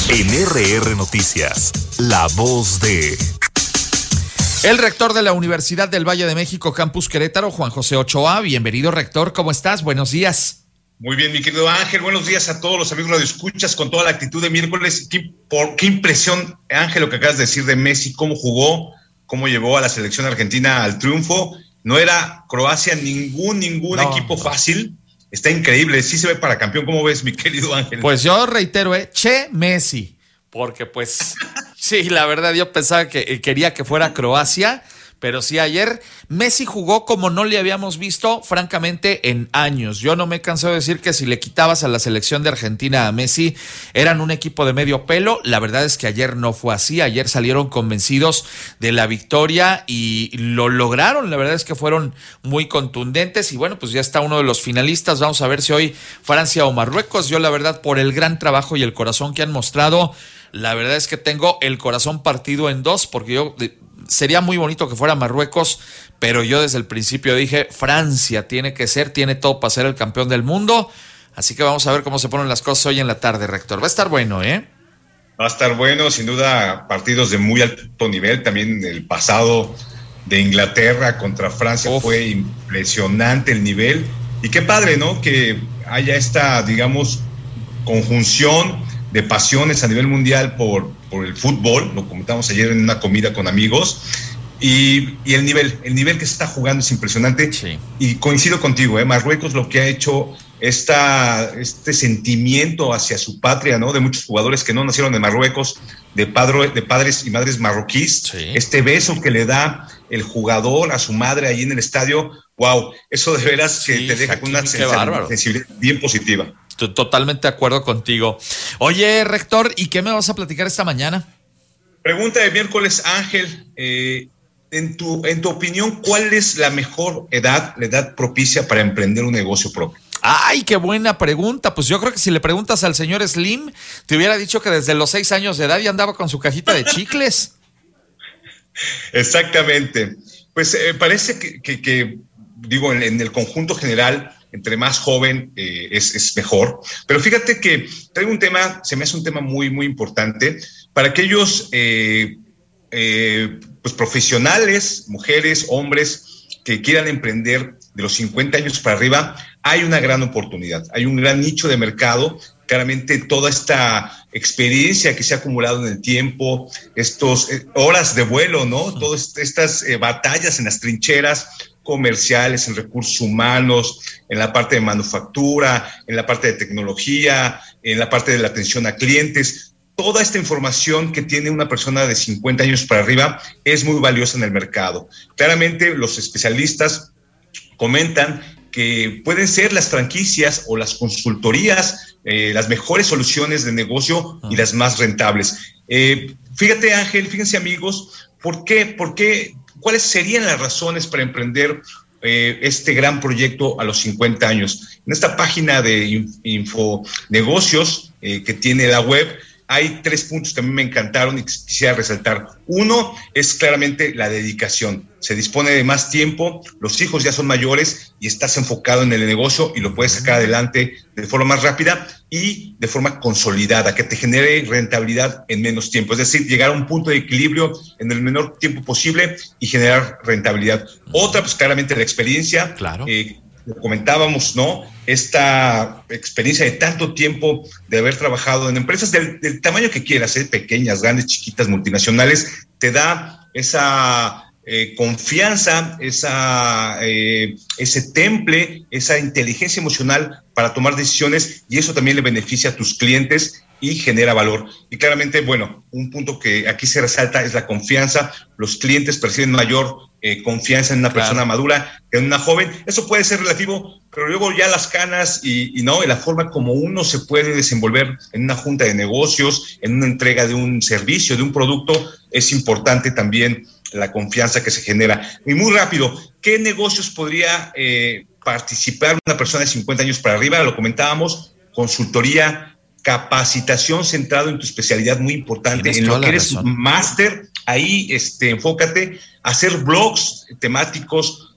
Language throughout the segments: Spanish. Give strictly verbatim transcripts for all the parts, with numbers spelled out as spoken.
En R R Noticias, la voz de... El rector de la Universidad del Valle de México, Campus Querétaro, Juan José Ochoa. Bienvenido, rector. ¿Cómo estás? Buenos días. Muy bien, mi querido Ángel. Buenos días a todos los amigos radioescuchas con toda la actitud de miércoles. Qué, por, qué impresión, Ángel, lo que acabas de decir de Messi, cómo jugó, cómo llevó a la selección argentina al triunfo. No era Croacia ningún, ningún no, equipo no. fácil. Está increíble. Sí se ve para campeón. ¿Cómo ves, mi querido Ángel? Pues yo reitero, eh, Che Messi. Porque pues, sí, la verdad yo pensaba que quería que fuera Croacia, pero sí, ayer Messi jugó como no le habíamos visto, francamente, en años. Yo no me canso de decir que si le quitabas a la selección de Argentina a Messi, eran un equipo de medio pelo. La verdad es que ayer no fue así. Ayer salieron convencidos de la victoria y lo lograron. La verdad es que fueron muy contundentes y bueno, pues ya está uno de los finalistas. Vamos a ver si hoy Francia o Marruecos. Yo la verdad, por el gran trabajo y el corazón que han mostrado, la verdad es que tengo el corazón partido en dos, porque yo sería muy bonito que fuera Marruecos, pero yo desde el principio dije, Francia tiene que ser, tiene todo para ser el campeón del mundo, así que vamos a ver cómo se ponen las cosas hoy en la tarde, rector. Va a estar bueno, ¿eh? Va a estar bueno, sin duda, partidos de muy alto nivel. También el pasado de Inglaterra contra Francia Uf. fue impresionante el nivel, y qué padre, ¿no? Que haya esta, digamos, conjunción de pasiones a nivel mundial por, por el fútbol. Lo comentamos ayer en una comida con amigos, y, y el nivel, el nivel que se está jugando es impresionante, sí. Y coincido contigo, ¿eh? Marruecos lo que ha hecho, esta, este sentimiento hacia su patria, ¿no? De muchos jugadores que no nacieron en Marruecos, de, padre, de padres y madres marroquíes, sí. Este beso que le da el jugador a su madre ahí en el estadio, wow, eso de veras que sí, te deja con una sensibilidad bien positiva. Estoy totalmente de acuerdo contigo. Oye, rector, ¿y qué me vas a platicar esta mañana? Pregunta de miércoles, Ángel. Eh, en tu, en tu opinión, ¿cuál es la mejor edad, la edad propicia para emprender un negocio propio? Ay, qué buena pregunta. Pues yo creo que si le preguntas al señor Slim, te hubiera dicho que desde los seis años de edad ya andaba con su cajita de chicles. Exactamente. Pues eh, parece que, que, que digo, en, en el conjunto general, entre más joven eh, es, es mejor. Pero fíjate que traigo un tema, se me hace un tema muy, muy importante para aquellos eh, eh, pues profesionales, mujeres, hombres, que quieran emprender de los cincuenta años para arriba. Hay una gran oportunidad, hay un gran nicho de mercado. Claramente toda esta experiencia que se ha acumulado en el tiempo, estas eh, horas de vuelo, ¿no? Todas estas eh, batallas en las trincheras comerciales, en recursos humanos, en la parte de manufactura, en la parte de tecnología, en la parte de la atención a clientes. Toda esta información que tiene una persona de cincuenta años para arriba es muy valiosa en el mercado. Claramente los especialistas comentan que pueden ser las franquicias o las consultorías eh, las mejores soluciones de negocio y las más rentables. Eh, fíjate, Ángel, fíjense, amigos, ¿por qué? ¿Por qué? ¿Cuáles serían las razones para emprender eh, este gran proyecto a los cincuenta años? En esta página de Infonegocios eh, que tiene la web, hay tres puntos que a mí me encantaron y quisiera resaltar. Uno es claramente la dedicación. Se dispone de más tiempo, los hijos ya son mayores y estás enfocado en el negocio y lo puedes sacar adelante de forma más rápida y de forma consolidada, que te genere rentabilidad en menos tiempo. Es decir, llegar a un punto de equilibrio en el menor tiempo posible y generar rentabilidad. Otra, pues claramente la experiencia. Claro. Eh, Lo comentábamos, ¿no? Esta experiencia de tanto tiempo de haber trabajado en empresas del, del tamaño que quieras, ¿eh? Pequeñas, grandes, chiquitas, multinacionales, te da esa eh, confianza, esa, eh, ese temple, esa inteligencia emocional para tomar decisiones, y eso también le beneficia a tus clientes y genera valor. Y claramente, bueno, un punto que aquí se resalta es la confianza. Los clientes perciben mayor eh, confianza en una claro. persona madura que en una joven. Eso puede ser relativo, pero luego ya las canas y, y no, y la forma como uno se puede desenvolver en una junta de negocios, en una entrega de un servicio, de un producto, es importante también la confianza que se genera. Y muy rápido, ¿qué negocios podría eh, participar una persona de cincuenta años para arriba? Lo comentábamos, consultoría, capacitación centrado en tu especialidad, muy importante, en lo que eres máster, ahí este, enfócate, hacer blogs temáticos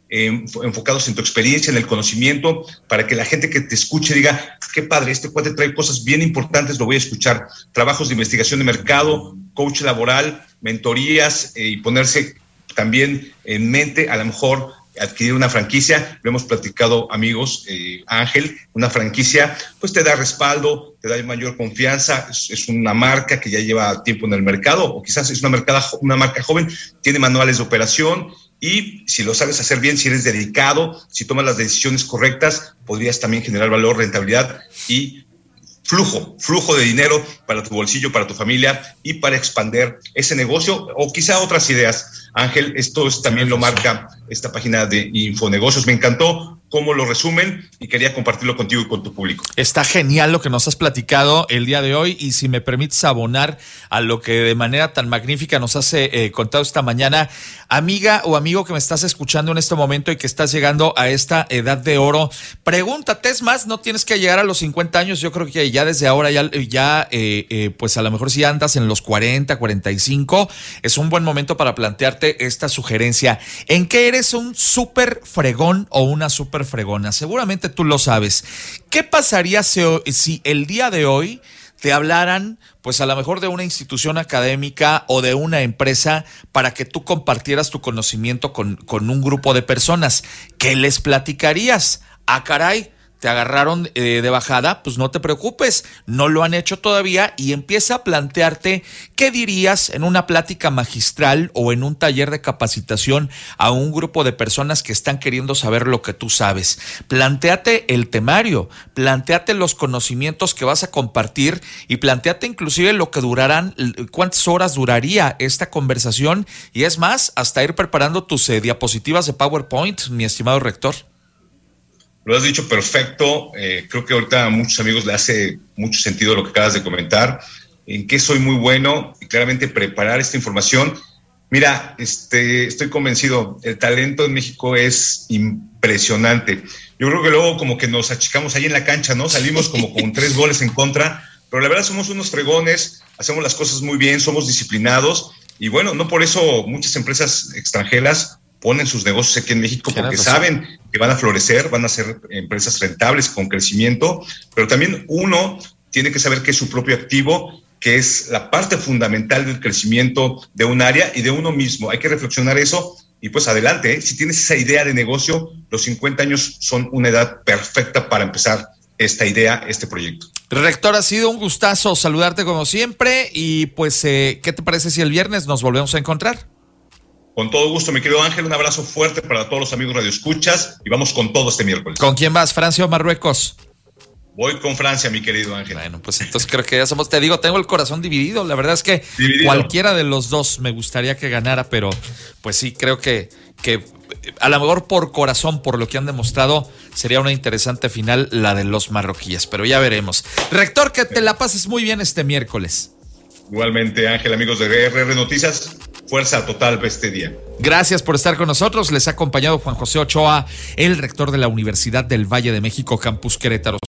eh, enfocados en tu experiencia, en el conocimiento, para que la gente que te escuche diga, qué padre, este cuate trae cosas bien importantes, lo voy a escuchar. Trabajos de investigación de mercado, coach laboral, mentorías eh, y ponerse también en mente, a lo mejor, adquirir una franquicia. Lo hemos platicado, amigos, eh, Ángel, una franquicia pues te da respaldo, te da mayor confianza, es, es una marca que ya lleva tiempo en el mercado, o quizás es una, mercada, una marca joven, tiene manuales de operación, y si lo sabes hacer bien, si eres dedicado, si tomas las decisiones correctas, podrías también generar valor, rentabilidad y flujo, flujo de dinero para tu bolsillo, para tu familia y para expandir ese negocio o quizá otras ideas. Ángel, esto es, también lo marca esta página de Infonegocios. Me encantó cómo lo resumen y quería compartirlo contigo y con tu público. Está genial lo que nos has platicado el día de hoy, y si me permites abonar a lo que de manera tan magnífica nos has eh, contado esta mañana, amiga o amigo que me estás escuchando en este momento y que estás llegando a esta edad de oro, pregúntate, es más, no tienes que llegar a los cincuenta años, yo creo que ya desde ahora ya, ya eh, eh, pues a lo mejor si andas en los cuarenta, cuarenta y cinco, es un buen momento para plantearte esta sugerencia. ¿En qué eres un súper fregón o una súper fregona? Seguramente tú lo sabes. ¿Qué pasaría si, si el día de hoy te hablaran, pues a lo mejor de una institución académica o de una empresa para que tú compartieras tu conocimiento con, con un grupo de personas? ¿Qué les platicarías? Ah, caray, te agarraron eh, de bajada, pues no te preocupes, no lo han hecho todavía, y empieza a plantearte qué dirías en una plática magistral o en un taller de capacitación a un grupo de personas que están queriendo saber lo que tú sabes. Plantéate el temario, plantéate los conocimientos que vas a compartir y plantéate inclusive lo que durarán, cuántas horas duraría esta conversación, y es más, hasta ir preparando tus eh, diapositivas de PowerPoint, mi estimado rector. Lo has dicho perfecto. Eh, creo que ahorita a muchos amigos le hace mucho sentido lo que acabas de comentar. ¿En qué soy muy bueno? Y claramente preparar esta información. Mira, este, estoy convencido, el talento en México es impresionante. Yo creo que luego como que nos achicamos ahí en la cancha, ¿no? Salimos como con tres goles en contra, pero la verdad somos unos fregones, hacemos las cosas muy bien, somos disciplinados, y bueno, no por eso muchas empresas extranjeras ponen sus negocios aquí en México, porque saben que van a florecer, van a ser empresas rentables con crecimiento, pero también uno tiene que saber que es su propio activo, que es la parte fundamental del crecimiento de un área y de uno mismo. Hay que reflexionar eso y pues adelante, ¿eh? Si tienes esa idea de negocio, los cincuenta años son una edad perfecta para empezar esta idea, este proyecto. Rector, ha sido un gustazo saludarte como siempre, y pues, eh, ¿qué te parece si el viernes nos volvemos a encontrar? Con todo gusto, mi querido Ángel, un abrazo fuerte para todos los amigos radioescuchas y vamos con todo este miércoles. ¿Con quién vas, Francia o Marruecos? Voy con Francia, mi querido Ángel. Bueno, pues entonces creo que ya somos, te digo, tengo el corazón dividido. La verdad es que dividido. Cualquiera de los dos me gustaría que ganara, pero pues sí, creo que, que a lo mejor por corazón, por lo que han demostrado, sería una interesante final la de los marroquíes, pero ya veremos. Rector, que te la pases muy bien este miércoles. Igualmente, Ángel, amigos de R R Noticias, fuerza total para este día. Gracias por estar con nosotros. Les ha acompañado Juan José Ochoa, el rector de la Universidad del Valle de México, Campus Querétaro.